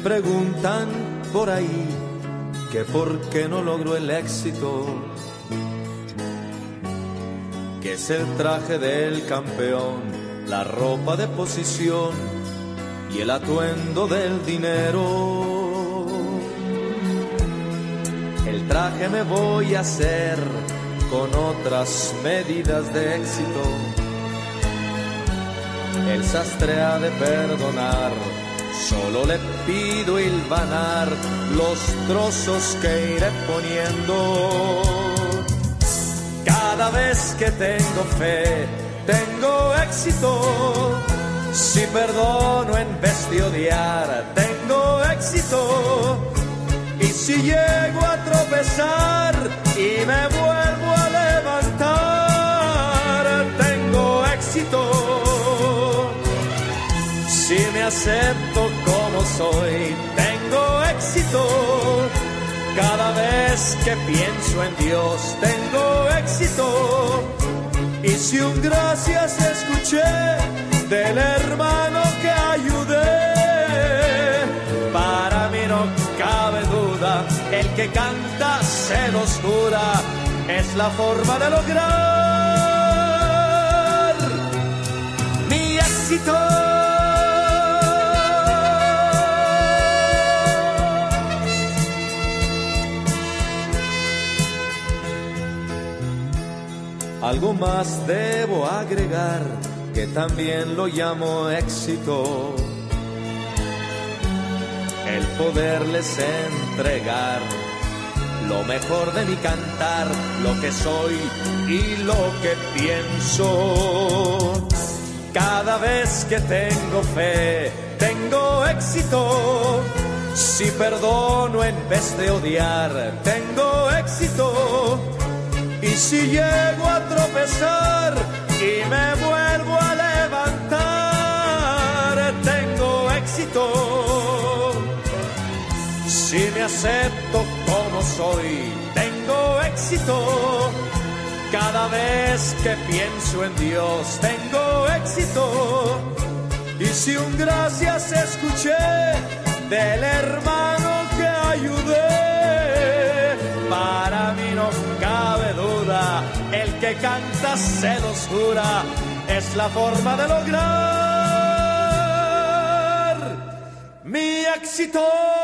preguntan por ahí que por qué no logro el éxito, que es el traje del campeón, la ropa de posición y el atuendo del dinero. El traje me voy a hacer con otras medidas de éxito. El sastre ha de perdonar, solo le pido hilvanar los trozos que iré poniendo. Cada vez que tengo fe, tengo éxito. Si perdono en vez de odiar, tengo éxito. Y si llego a tropezar y me vuelvo a levantar, tengo éxito. Si me acepto como soy, tengo éxito. Cada vez que pienso en Dios, tengo éxito. Y si un gracias escuché del hermano que ayudé, para mí no cabe duda, el que canta se los jura, es la forma de lograr mi éxito. Algo más debo agregar, que también lo llamo éxito. El poderles entregar lo mejor de mi cantar, lo que soy y lo que pienso. Cada vez que tengo fe, tengo éxito. Si perdono en vez de odiar, tengo éxito. Y si llego a tropezar y me vuelvo a levantar, tengo éxito. Si me acepto como soy, tengo éxito. Cada vez que pienso en Dios, tengo éxito. Y si un gracias escuché del hermano que ayudé, para mí no cabe duda, el que canta se los jura, es la forma de lograr mi éxito.